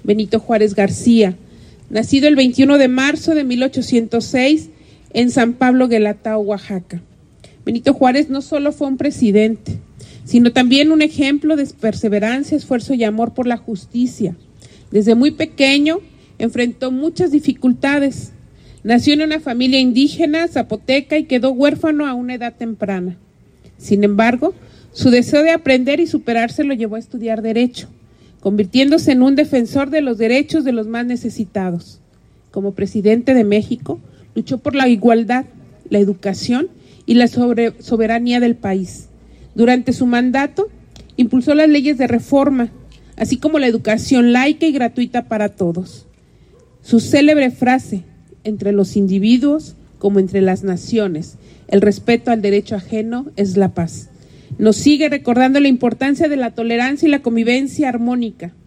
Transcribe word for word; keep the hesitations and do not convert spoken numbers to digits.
Benito Juárez García, nacido el veintiuno de marzo de mil ochocientos seis en San Pablo Guelatao, Oaxaca. Benito Juárez no solo fue un presidente, sino también un ejemplo de perseverancia, esfuerzo y amor por la justicia. Desde muy pequeño enfrentó muchas dificultades. Nació en una familia indígena zapoteca y quedó huérfano a una edad temprana. Sin embargo, su deseo de aprender y superarse lo llevó a estudiar Derecho, convirtiéndose en un defensor de los derechos de los más necesitados. Como presidente de México, luchó por la igualdad, la educación y la sobre- soberanía del país. Durante su mandato, impulsó las leyes de reforma, así como la educación laica y gratuita para todos. Su célebre frase, entre los individuos como entre las naciones, el respeto al derecho ajeno es la paz. Nos sigue recordando la importancia de la tolerancia y la convivencia armónica.